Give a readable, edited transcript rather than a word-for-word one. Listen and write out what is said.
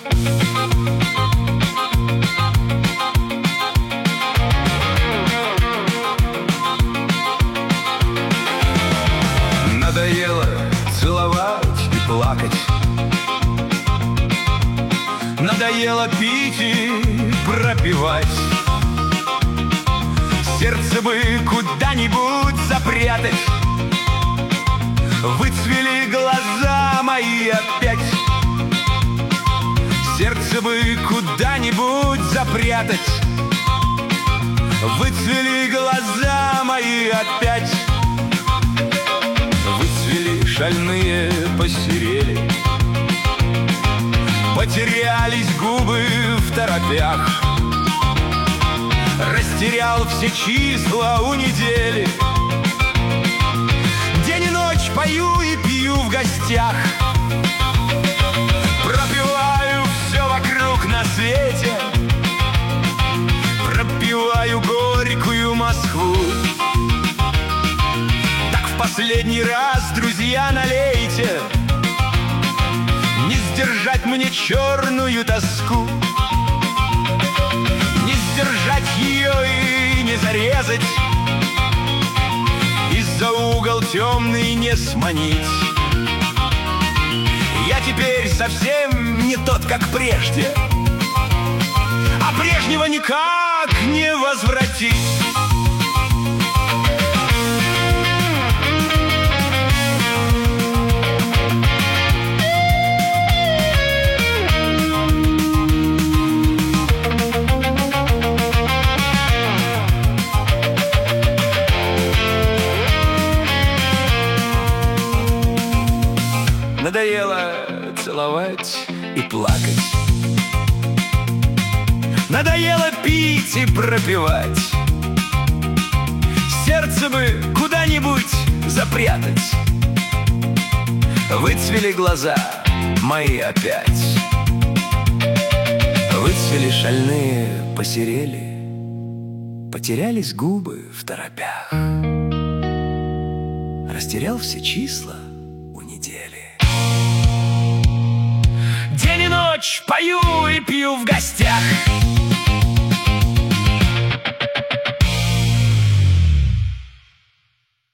Надоело целовать и плакать, надоело пить и пропивать. Сердце бы куда-нибудь запрятать. Выцвели глаза мои опять. Сердце бы куда-нибудь запрятать. Выцвели глаза мои опять. Выцвели шальные, посерели. Потерялись губы в торопях. Растерял все числа у недели. День и ночь пою и пью в гостях. Пропиваю все вокруг на свете. Пропиваю горькую Москву. Так в последний раз, друзья, налейте. Не сдержать мне черную тоску. Не сдержать ее и не зарезать. И за угол темный не сманить. Я теперь совсем не тот, как прежде, а прежнего никак не возвратить. Надоело целовать и плакать. Надоело пить и пропивать. Сердце бы куда-нибудь запрятать. Выцвели глаза мои опять. Выцвели шальные, посерели. Потерялись губы в торопях. Растерял все числа у недели. День и ночь пою и пью в гостях.